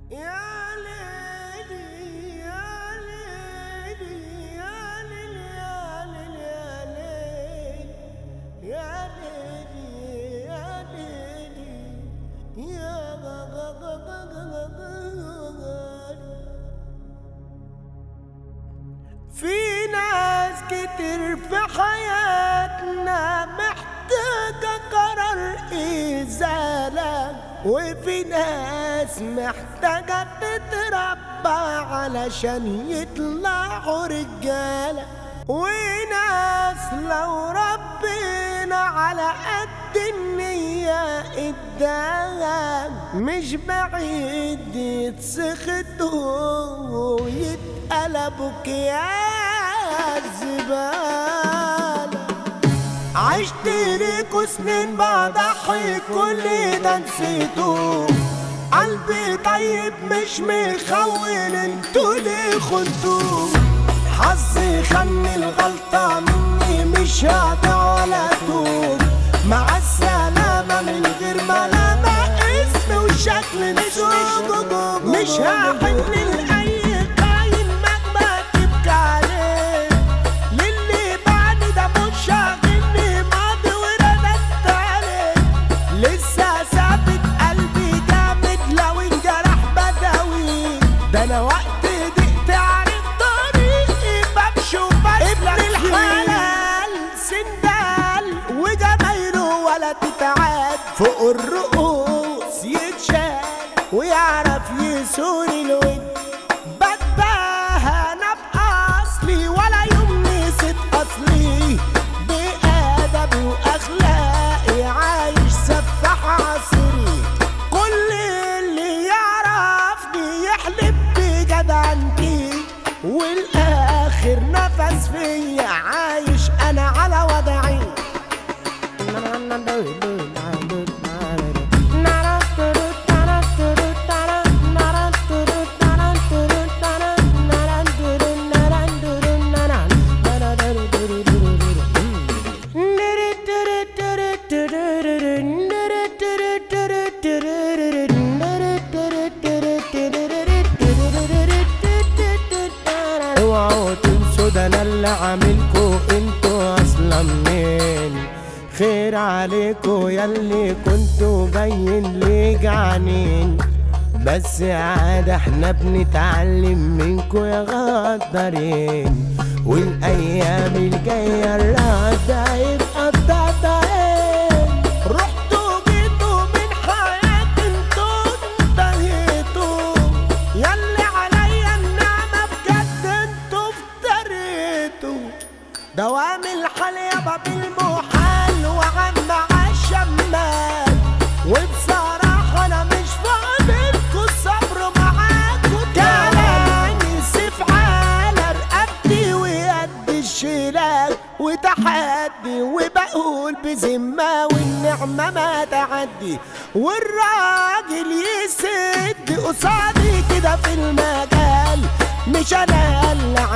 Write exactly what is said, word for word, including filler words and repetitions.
يا ليلي يا ليلي يا ليلي يا ليلي يا ليلي يا ليلي. في ناس كتير في حياتنا محتاجة قرار إزالة، وفي ناس محتاجة تتربى علشان يطلعوا رجالة، وناس لو ربنا على قد النية اداها مش بعيد يتسخطوا ويتقلبوا أكياس زبالة. عشت ليكوا سنين بضحي كل ده نسيتوه، قلبي طيب مش مخول انتوا ليه خنتوه، حظي خلني الغلطة مني مش هقطع ولا توب، مع السلامة من غير ملامة اسم وشكل نسوق، مش هحن لأي قايم مهما تبكي عليه، للي بعد ده مش شاغلني ماضي ورددت عليه، لسه ثابت قلبي جامد لو انجرح بدوي، ده انا وقت ضيقت عارف طريقي بمشي وبسلك ابن الحلال سندال وجمايله ولا تتعاد، فوق الرؤوس يتشال ويعرف يسون الود، بتباهى انا باصلي ولا يوم نسيت اصلي، بأدبي واخلاقي عايش سفاح عصري، كل اللي يعرفني يحلف بجدعنتي، والاخر نفس فيا عايش انا على وضعي. اوعوا تنسوا ده انا اللي عاملكوا انتوا اصلا منين، خير عليكوا ياللي كنتوا باين لي جعانين، بس عادة احنا بنتعلم منكوا يا غدارين، والايام الجاية الرد هيبقى بتاعتين، رحتوا جيتوا من حياتي انتوا انتهيتوا، ياللي عليا النعمة بجد انتوا افتريتوا، دوام الحال يابا بالمحال وعم عالشمال، وبصراحة أنا مش فاضلكوا الصبر معاكوا، كلامي سيف على رقبتي وقد الشلال وتحدي، وبقول بذمة والنعمة ما تعدي، والراجل يسد قصادي كده في المجال، مش أنا اللي